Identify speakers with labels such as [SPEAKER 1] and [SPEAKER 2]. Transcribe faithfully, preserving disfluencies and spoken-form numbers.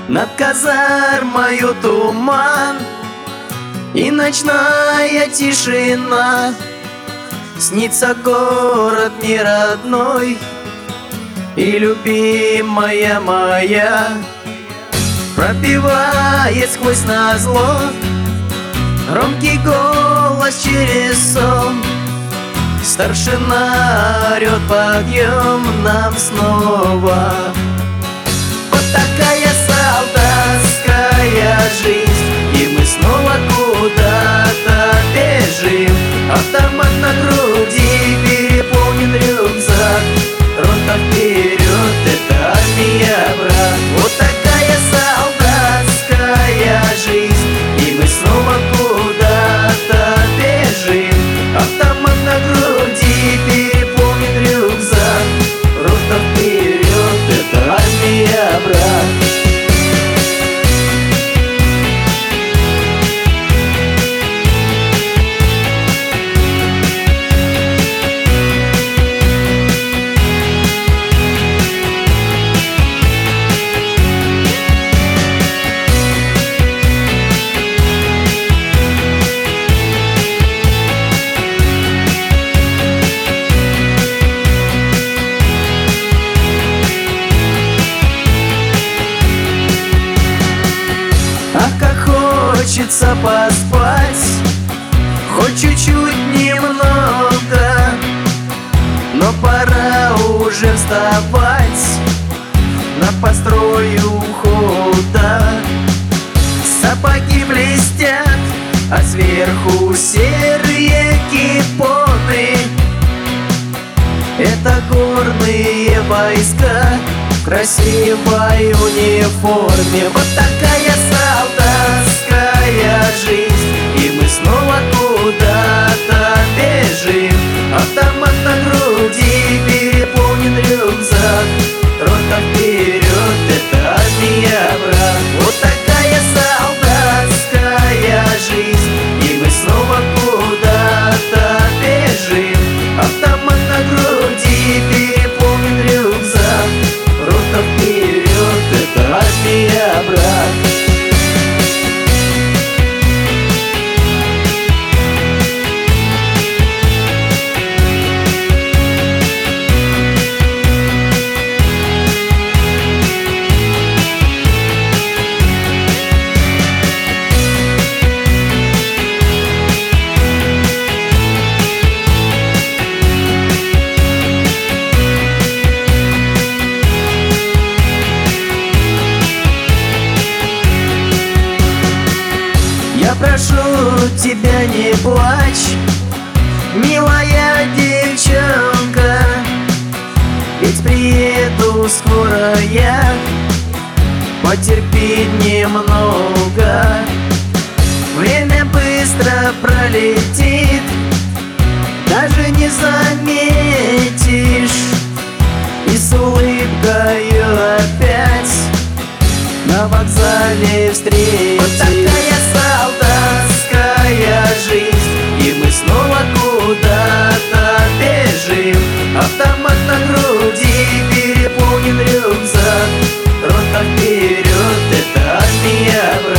[SPEAKER 1] Над казармою туман и ночная тишина. Снится город не родной и любимая моя. Пробивает сквозь назло громкий голос через сон. Старшина орёт: подъем нам снова. Вот такая солдатская жизнь, и мы снова куда-то бежим. Автомат на груди, переполнен рюкзак, рота вперед, это армия, брат. Вот такая солдатская жизнь, и мы снова куда-то бежим. Автомат на груди, переполнен рюкзак, рота вперед, это армия, брат. Хочется поспать, хоть чуть-чуть немного, но пора уже вставать на построй ухода. Сапоги блестят, а сверху серые кипоны. Это горные войска в красивой униформе. Вот такая солдатская жизнь, и мы снова куда-то бежим. Автомат на груди, переполнен рюкзак, рота вперед, это армия, брат. Вот такая солдатская жизнь, и мы снова куда-то бежим. Автомат на груди, переполнен рюкзак, рота вперед, это армия, брат. Я прошу тебя, не плачь, милая девчонка, ведь приеду скоро я, потерпи немного. Время быстро пролетит, даже не заметишь, и с улыбкою опять на вокзале встретишь. Вот такая солдатская жизнь, и мы снова куда-то бежим. Автомат на груди, переполнен рюкзак, рота вперед, это армия, брат.